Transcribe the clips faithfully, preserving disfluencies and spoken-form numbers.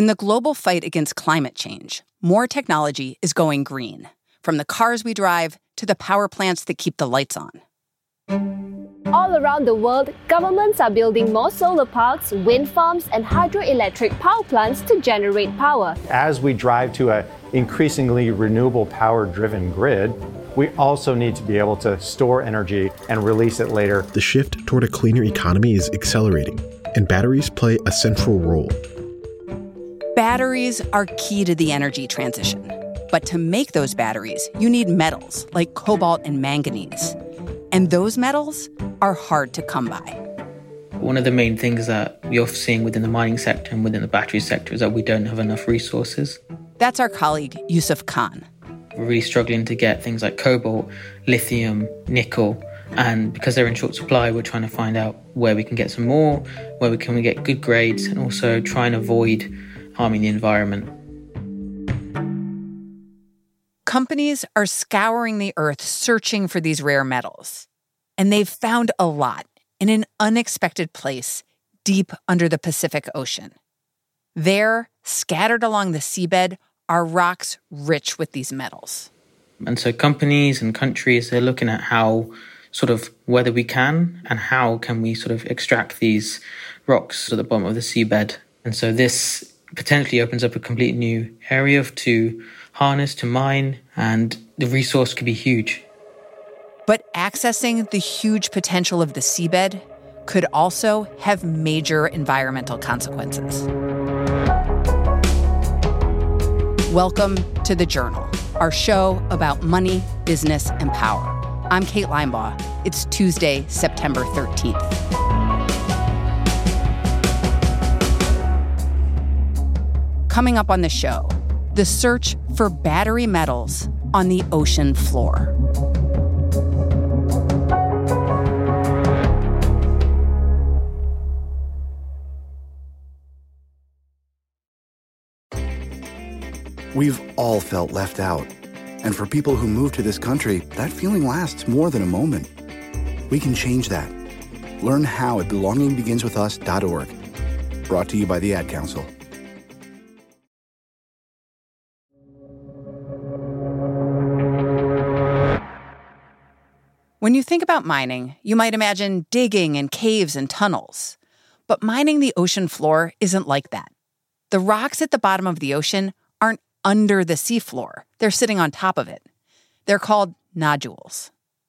In the global fight against climate change, more technology is going green, from the cars we drive to the power plants that keep the lights on. All around the world, governments are building more solar parks, wind farms, and hydroelectric power plants to generate power. As we drive to an increasingly renewable power-driven grid, we also need to be able to store energy and release it later. The shift toward a cleaner economy is accelerating, and batteries play a central role. Batteries are key to the energy transition. But to make those batteries, you need metals like cobalt and manganese. And those metals are hard to come by. One of the main things that you're seeing within the mining sector and within the battery sector is that we don't have enough resources. That's our colleague, Yusuf Khan. We're really struggling to get things like cobalt, lithium, nickel, and because they're in short supply, we're trying to find out where we can get some more, where we can get good grades, and also try and avoid harming the environment. Companies are scouring the earth searching for these rare metals. And they've found a lot in an unexpected place deep under the Pacific Ocean. There, scattered along the seabed, are rocks rich with these metals. And so companies and countries, they're looking at how, sort of, whether we can and how can we sort of extract these rocks at the bottom of the seabed. And so this potentially opens up a completely new area to harness, to mine, and the resource could be huge. But accessing the huge potential of the seabed could also have major environmental consequences. Welcome to The Journal, our show about money, business, and power. I'm Kate Linebaugh. It's Tuesday, September thirteenth. Coming up on the show, the search for battery metals on the ocean floor. We've all felt left out. And for people who move to this country, that feeling lasts more than a moment. We can change that. Learn how at belonging begins with us dot org. Brought to you by the Ad Council. When you think about mining, you might imagine digging in caves and tunnels. But mining the ocean floor isn't like that. The rocks at the bottom of the ocean aren't under the seafloor. They're sitting on top of it. They're called nodules.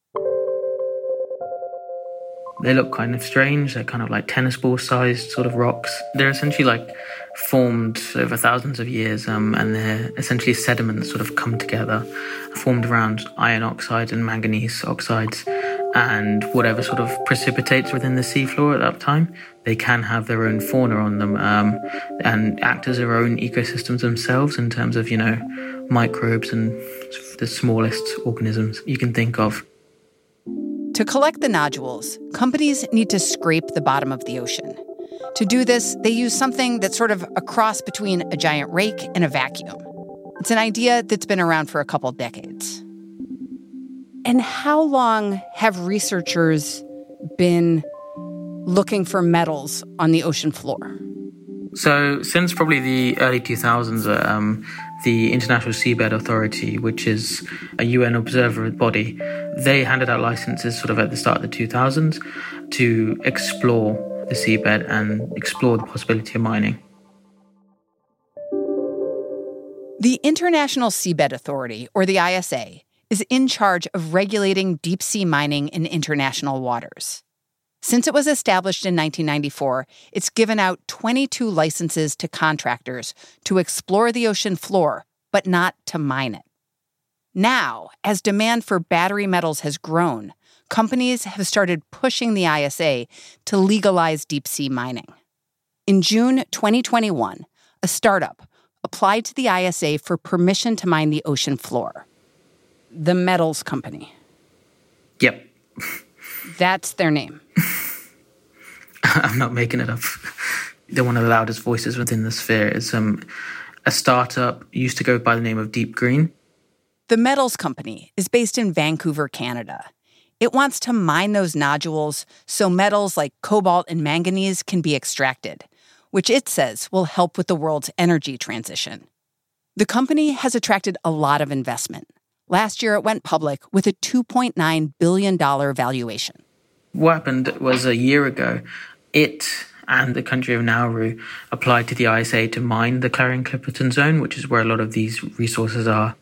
They look kind of strange. They're kind of like tennis ball-sized sort of rocks. They're essentially like formed over thousands of years, um, and they're essentially sediments sort of come together, formed around iron oxide and manganese oxides, and whatever sort of precipitates within the seafloor at that time. They can have their own fauna on them um, and act as their own ecosystems themselves in terms of, you know, microbes and the smallest organisms you can think of. To collect the nodules, companies need to scrape the bottom of the ocean. To do this, they use something that's sort of a cross between a giant rake and a vacuum. It's an idea that's been around for a couple decades. And how long have researchers been looking for metals on the ocean floor? So since probably the early two thousands, um, the International Seabed Authority, which is a U N observer body, they handed out licenses sort of at the start of the two thousands to explore the seabed and explore the possibility of mining. The International Seabed Authority, or the I S A, is in charge of regulating deep-sea mining in international waters. Since it was established in nineteen ninety-four, it's given out twenty-two licenses to contractors to explore the ocean floor, but not to mine it. Now, as demand for battery metals has grown, companies have started pushing the I S A to legalize deep-sea mining. In June twenty twenty-one, a startup applied to the I S A for permission to mine the ocean floor. The Metals Company. Yep. That's their name. I'm not making it up. They're one of the loudest voices within the sphere. It's um, a startup used to go by the name of Deep Green. The Metals Company is based in Vancouver, Canada. It wants to mine those nodules so metals like cobalt and manganese can be extracted, which it says will help with the world's energy transition. The company has attracted a lot of investment. Last year, it went public with a two point nine billion dollars valuation. What happened was a year ago, it and the country of Nauru applied to the I S A to mine the Clarion-Clipperton Zone, which is where a lot of these resources are.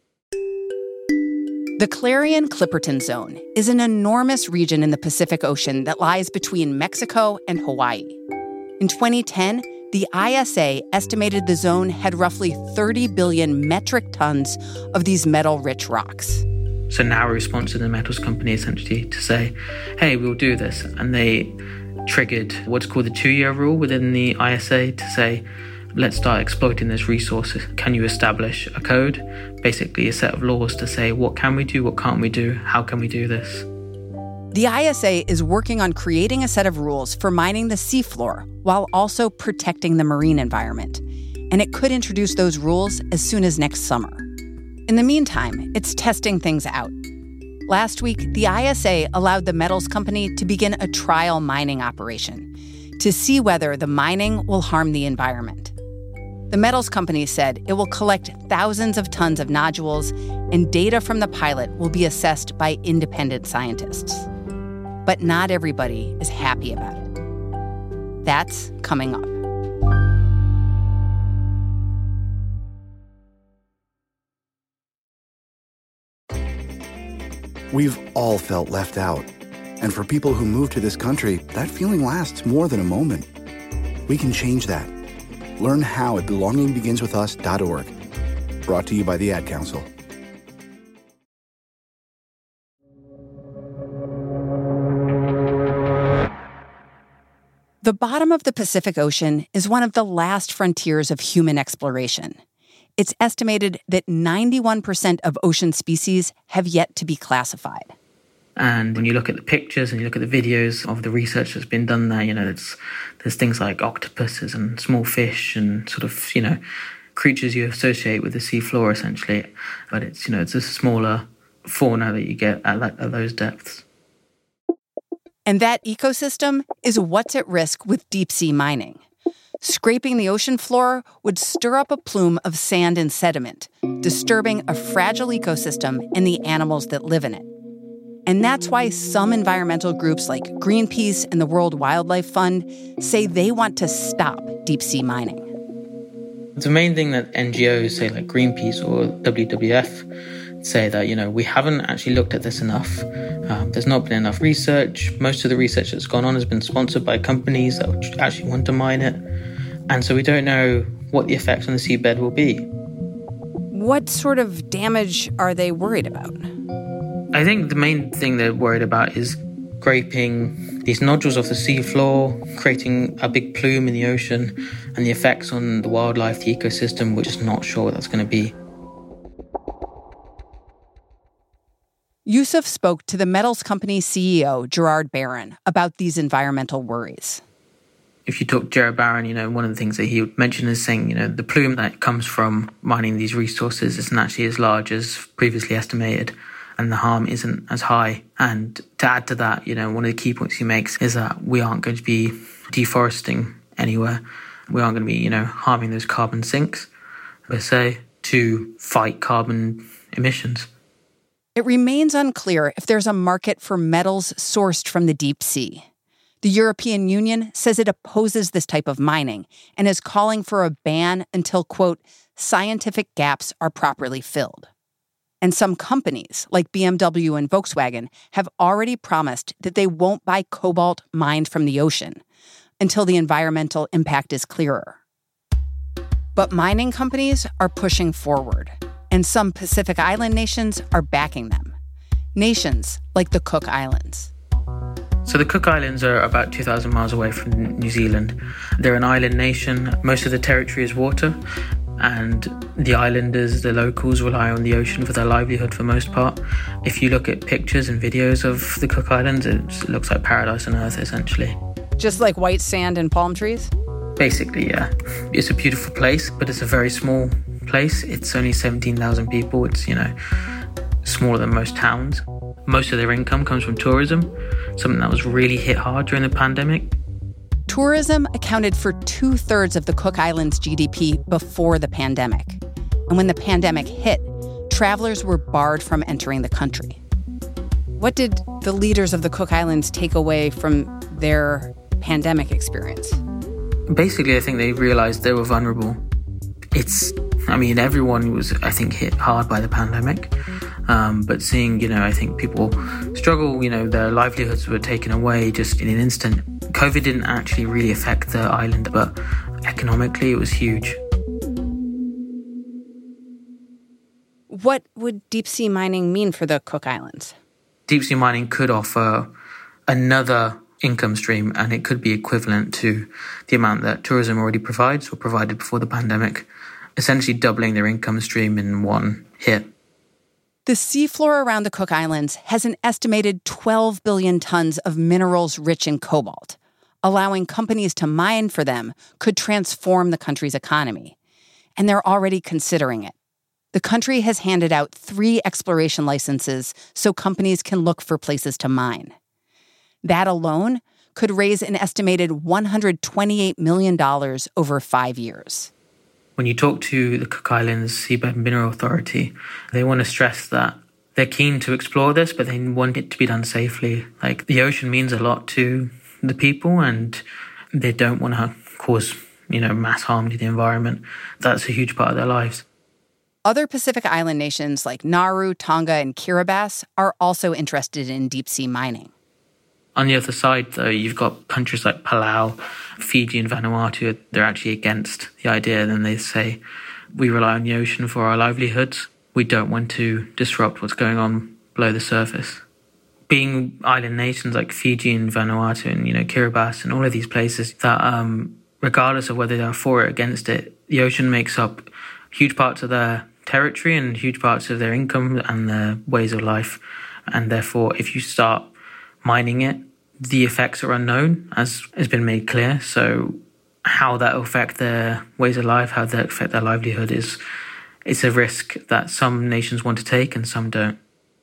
The Clarion-Clipperton Zone is an enormous region in the Pacific Ocean that lies between Mexico and Hawaii. In twenty ten, the I S A estimated the zone had roughly thirty billion metric tons of these metal-rich rocks. So Nauru sponsored the metals company essentially to say, hey, we'll do this. And they triggered what's called the two-year rule within the I S A to say, let's start exploiting this resource. Can you establish a code, basically a set of laws to say what can we do, what can't we do, how can we do this? The I S A is working on creating a set of rules for mining the seafloor while also protecting the marine environment. And it could introduce those rules as soon as next summer. In the meantime, it's testing things out. Last week, the I S A allowed the metals company to begin a trial mining operation to see whether the mining will harm the environment. The metals company said it will collect thousands of tons of nodules, and data from the pilot will be assessed by independent scientists. But not everybody is happy about it. That's coming up. We've all felt left out. And for people who move to this country, that feeling lasts more than a moment. We can change that. Learn how at belonging begins with us dot org. Brought to you by the Ad Council. The bottom of the Pacific Ocean is one of the last frontiers of human exploration. It's estimated that ninety-one percent of ocean species have yet to be classified. And when you look at the pictures and you look at the videos of the research that's been done there, you know, it's, there's things like octopuses and small fish and sort of, you know, creatures you associate with the seafloor, essentially. But it's, you know, it's a smaller fauna that you get at, at those depths. And that ecosystem is what's at risk with deep-sea mining. Scraping the ocean floor would stir up a plume of sand and sediment, disturbing a fragile ecosystem and the animals that live in it. And that's why some environmental groups like Greenpeace and the World Wildlife Fund say they want to stop deep-sea mining. The main thing that N G Os say, like Greenpeace or W W F, say that, you know, we haven't actually looked at this enough. Um, there's not been enough research. Most of the research that's gone on has been sponsored by companies that actually want to mine it. And so we don't know what the effects on the seabed will be. What sort of damage are they worried about? I think the main thing they're worried about is scraping these nodules off the seafloor, creating a big plume in the ocean, and the effects on the wildlife, the ecosystem. We're just not sure what that's going to be. Yusuf spoke to the metals company C E O, Gerard Barron, about these environmental worries. If you talk to Gerard Barron, you know, one of the things that he would mention is saying, you know, the plume that comes from mining these resources isn't actually as large as previously estimated, and the harm isn't as high. And to add to that, you know, one of the key points he makes is that we aren't going to be deforesting anywhere. We aren't going to be, you know, harming those carbon sinks, per se, to fight carbon emissions. It remains unclear if there's a market for metals sourced from the deep sea. The European Union says it opposes this type of mining and is calling for a ban until, quote, scientific gaps are properly filled. And some companies, like B M W and Volkswagen, have already promised that they won't buy cobalt mined from the ocean until the environmental impact is clearer. But mining companies are pushing forward, and some Pacific Island nations are backing them. Nations like the Cook Islands. So the Cook Islands are about two thousand miles away from New Zealand. They're an island nation. Most of the territory is water, and the islanders, the locals, rely on the ocean for their livelihood for the most part. If you look at pictures and videos of the Cook Islands, it looks like paradise on earth, essentially. Just like white sand and palm trees? Basically, yeah. It's a beautiful place, but it's a very small place. It's only seventeen thousand people. It's, you know, smaller than most towns. Most of their income comes from tourism, something that was really hit hard during the pandemic. Tourism accounted for two-thirds of the Cook Islands' G D P before the pandemic. And when the pandemic hit, travelers were barred from entering the country. What did the leaders of the Cook Islands take away from their pandemic experience? Basically, I think they realized they were vulnerable. It's, I mean, everyone was, I think, hit hard by the pandemic. Um, but seeing, you know, I think people struggle, you know, their livelihoods were taken away just in an instant. COVID didn't actually really affect the island, but economically it was huge. What would deep-sea mining mean for the Cook Islands? Deep-sea mining could offer another income stream, and it could be equivalent to the amount that tourism already provides or provided before the pandemic, essentially doubling their income stream in one hit. The seafloor around the Cook Islands has an estimated twelve billion tons of minerals rich in cobalt. Allowing companies to mine for them could transform the country's economy. And they're already considering it. The country has handed out three exploration licenses so companies can look for places to mine. That alone could raise an estimated one hundred twenty-eight million dollars over five years. When you talk to the Cook Islands Seabed Mineral Authority, they want to stress that they're keen to explore this, but they want it to be done safely. Like, the ocean means a lot to the people, and they don't want to cause, you know, mass harm to the environment. That's a huge part of their lives. Other Pacific Island nations like Nauru, Tonga, and Kiribati are also interested in deep-sea mining. On the other side, though, you've got countries like Palau, Fiji, and Vanuatu. They're actually against the idea. Then they say, we rely on the ocean for our livelihoods. We don't want to disrupt what's going on below the surface. Being island nations like Fiji and Vanuatu and, you know, Kiribati and all of these places that, um, regardless of whether they're for or against it, the ocean makes up huge parts of their territory and huge parts of their income and their ways of life. And therefore, if you start mining it, the effects are unknown, as has been made clear. So how that will affect their ways of life, how that will affect their livelihood is it's a risk that some nations want to take and some don't.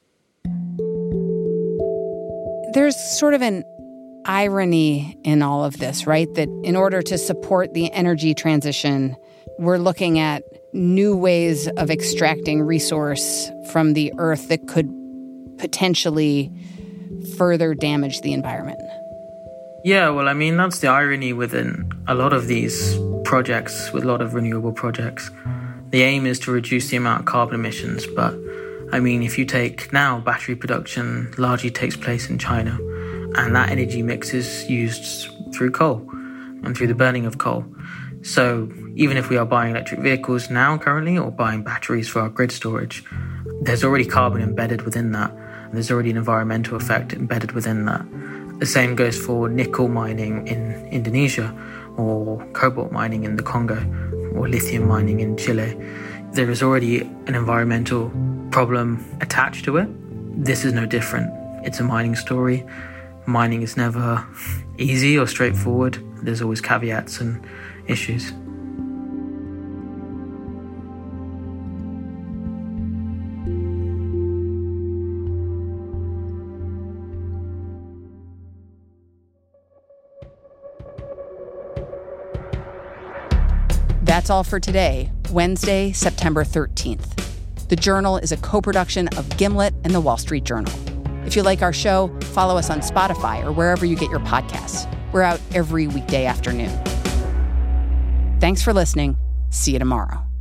There's sort of an irony in all of this, right? That in order to support the energy transition, we're looking at new ways of extracting resource from the earth that could potentially further damage the environment. Yeah, well, I mean, that's the irony within a lot of these projects, with a lot of renewable projects. The aim is to reduce the amount of carbon emissions, but I mean, if you take now, battery production largely takes place in China, and that energy mix is used through coal and through the burning of coal. So even if we are buying electric vehicles now currently, or buying batteries for our grid storage, there's already carbon embedded within that. There's already an environmental effect embedded within that. The same goes for nickel mining in Indonesia, or cobalt mining in the Congo, or lithium mining in Chile. There is already an environmental problem attached to it. This is no different. It's a mining story. Mining is never easy or straightforward. There's always caveats and issues. That's all for today, Wednesday, September thirteenth. The Journal is a co-production of Gimlet and The Wall Street Journal. If you like our show, follow us on Spotify or wherever you get your podcasts. We're out every weekday afternoon. Thanks for listening. See you tomorrow.